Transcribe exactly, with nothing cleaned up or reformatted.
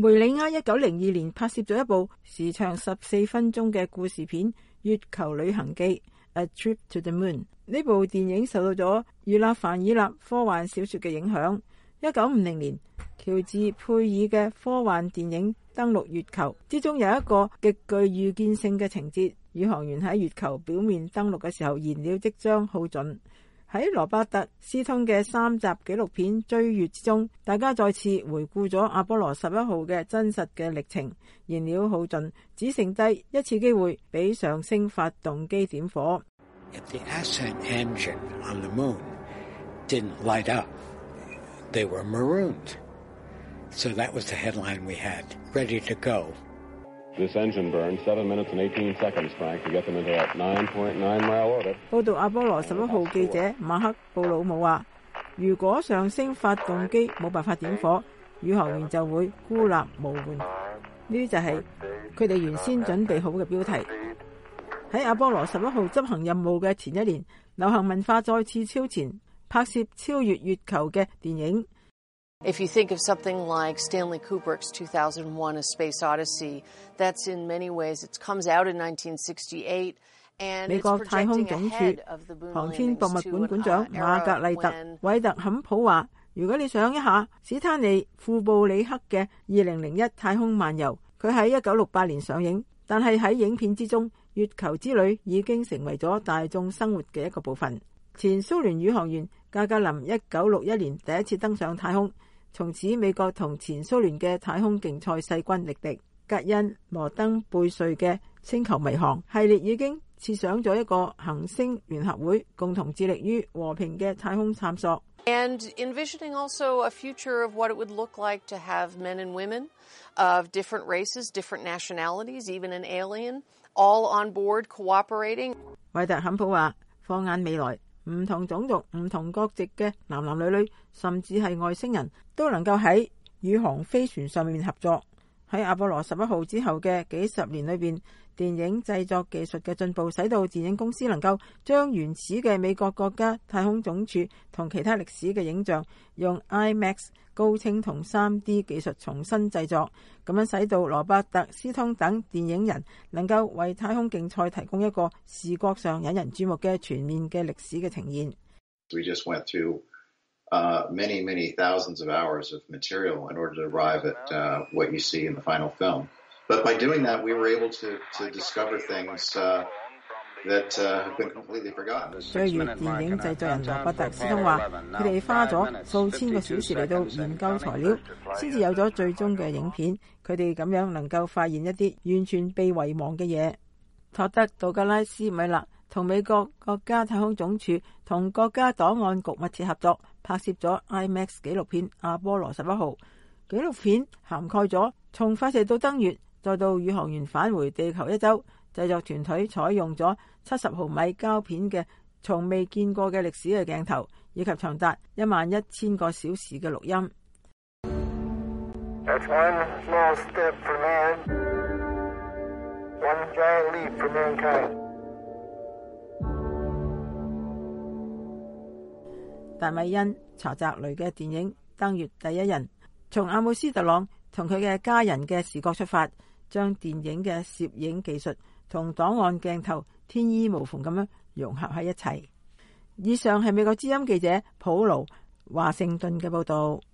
梅里厄一九零二年拍攝咗一部時長十四分鐘嘅故事片《月球旅行記》A Trip to the Moon。呢部電影受到咗儒勒凡爾納科幻小說嘅影響。一九五零年，喬治佩爾嘅科幻電影《登陸月球》之中有一個極具預見性嘅情節：宇航員喺月球表面登陸嘅時候，燃料即將耗盡。喺羅伯特斯通嘅三集紀錄片《追月》之中，大家再次回顧咗阿波羅十一號嘅真實嘅歷程。燃料耗盡，只剩低一次機會俾上升發動機點火。 If the ascent engine on the moon didn't light up, they were marooned. So that was the headline we had, ready to go. This engine burned seven minutes and eighteen seconds, Frank, to get them into that nine point nine mile orbit. 報道阿波羅十一號記者馬克布魯姆話，如果上升發動機冇辦法點火，宇航員就會孤立無援。呢啲就係佢哋原先準備好嘅標題。喺阿波羅十一號執行任務嘅前一年，流行文化再次超前，拍攝超越月球嘅電影。 If you think of something like Stanley Kubrick's two thousand one A Space Odyssey, that's in many ways, it comes out in nineteen sixty-eight, and 美國太空總署航天博物館館長瑪格麗特·韋特坎普話，如果你想一下史丹利·庫布里克嘅二零零一太空漫遊，佢喺一九六八年上映，但係喺影片之中，月球之旅已經成為咗大眾生活嘅一個部分。前蘇聯宇航員加格林一九六一年第一次登上太空，從此美國同前蘇聯嘅太空競賽勢均力敵。格恩羅登貝瑞嘅星球迷航系列已經設想咗一個行星聯合會，共同致力於和平嘅太空探索。 And envisioning also a future of what it would look like to have men and women of different races, different nationalities, even an alien, all on board cooperating. 韋特坎普話，放眼未來，唔同種族、唔同國籍嘅男男女女，甚至係外星人都能夠喺宇航飛船上面合作。喺阿波羅十一號之後嘅幾十年裏邊，電影製作技術嘅進步，使到電影公司能夠將原始嘅美國國家太空總署同其他歷史嘅影像，用 IMAX 高清同 三 D 技術重新製作，咁樣使到羅伯特斯通等電影人能夠為太空競賽提供一個視覺上引人注目嘅全面嘅歷史嘅呈現。 We just went through uh, many, many thousands of hours of material in order to arrive at uh, what you see in the final film. But by doing that, we were able to, to discover things uh, that uh, have been completely forgotten. 追月電影製作人羅伯特斯通話，佢哋花咗數千個小時嚟到研究材料，先至有咗最終嘅影片。佢哋咁樣能夠發現一啲完全被遺忘嘅嘢。托德·杜格拉斯·米勒同美國國家太空總署同國家檔案局密切合作，拍攝咗 IMAX 紀錄片《阿波羅十一號》。紀錄片涵蓋咗從發射到登月，再到宇航員返回地球一周。製作團隊採用咗七十毫米膠片嘅從未見過嘅歷史嘅鏡頭，以及長達一萬一千個小時嘅錄音。 That's one small step for man, one giant leap for mankind. 達米恩·查澤雷嘅電影《登月第一人》，從阿姆斯特朗同佢嘅家人嘅視角出發，將電影嘅攝影技術同檔案鏡頭天衣無縫咁樣融合喺一齊。以上係美國之音記者普盧華盛頓嘅報道。